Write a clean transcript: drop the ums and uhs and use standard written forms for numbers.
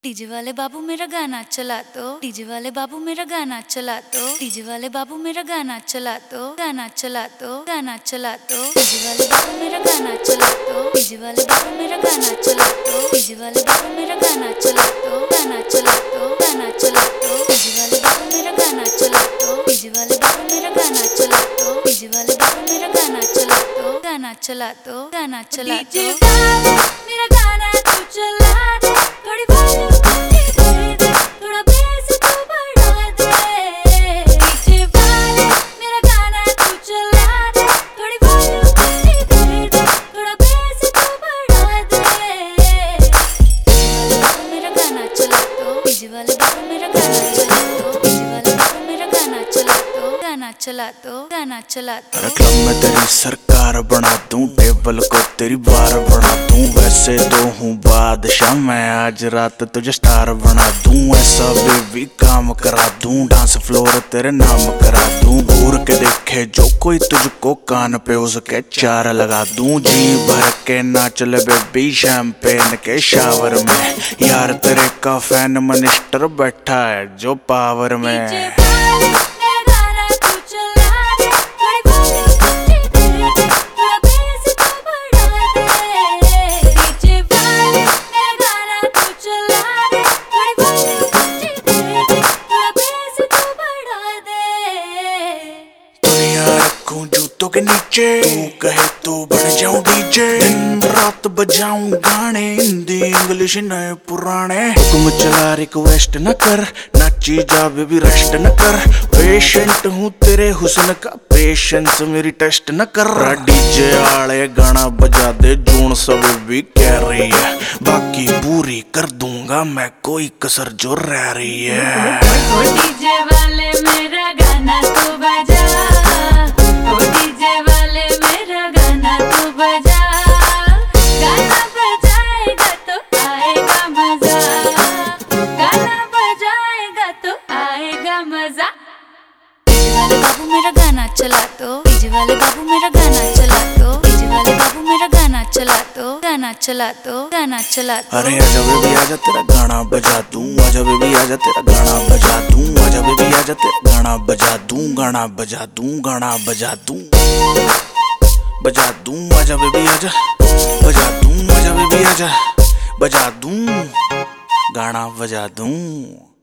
DJ वाले बाबू मेरा गाना चला दो, डीजे वाले बाबू मेरा गाना चला दो, डीजे वाले बाबू मेरा गाना चला दो, गाना चला दो, गाना चला दो, डीजे वाले बाबू मेरा गाना चला दो, डीजे वाले बाबू मेरा गाना चला दो, डीजे वाले बाबू मेरा गाना चला दो, गाना चला दो, गाना चला दो, डीजे वाले बाबू मेरा गाना चला दो, डीजे वाले बाबू मेरा गाना चला दो, डीजे वाले बाबू मेरा गाना चला दो, गाना चला दो, गाना चला दो, डीजे वाले मेरा गाना तू चला दे, थोड़ी वॉल्यूम चला दो, गाना चला दो। क्लब में तेरी सरकार बना दूं, टेबल को तेरी बार बना दूं। वैसे तो हूँ बादशाह मैं, आज रात तुझे स्टार बना दूं। ऐसा बेबी काम करा दूं, डांस फ्लोर तेरे नाम करा दूं। घूर के देखे जो कोई तुझको, कान पे उसके चार लगा दूं। जी भर के नाच ले बेबी शैंपेन के शावर में। यार तेरे का फैन मिनिस्टर बैठा है जो पावर में। जूतों के नीचे तू कहे तो बन जाऊं डीजे। दिन रात बजाऊं गाने, हिंदी इंग्लिश नए पुराने। हुक्म चला रिक्वेस्ट न कर, नाची जा बेबी रेस्ट न कर। पेशेंट हूँ तेरे हुस्न का, पेशेंस मेरी टेस्ट न कर। डीजे आले गाना बजा दे, जून सब भी कह रही है। बाकी पूरी कर दूंगा मैं, कोई कसर जो रह रही है। डीजे वाले मेरा गाना तू बजा, डीजे वाले मेरा गाना तू बजा। गाना बजाएगा तो आएगा मजा, गाना बजाएगा तो आएगा मजा। डीजे वाले बाबू मेरा गाना चला दो, डीजे वाले बाबू मेरा गाना चला दो, डीजे वाले बाबू मेरा गाना चला दो, गाना चला दो, गाना चला दो। अरे आजा बेबी आजा तेरा गाना बजा दूं, आजा बेबी आजा तेरा गाना बजा दूं, आजा बेबी आजा तेरा गाना बजा दूं, गाना बजा दूं, गाना बजा दूं, बजा दूं। आजा बेबी आजा बजा दूं, आजा बेबी आजा बजा दूं, गाना बजा दूं।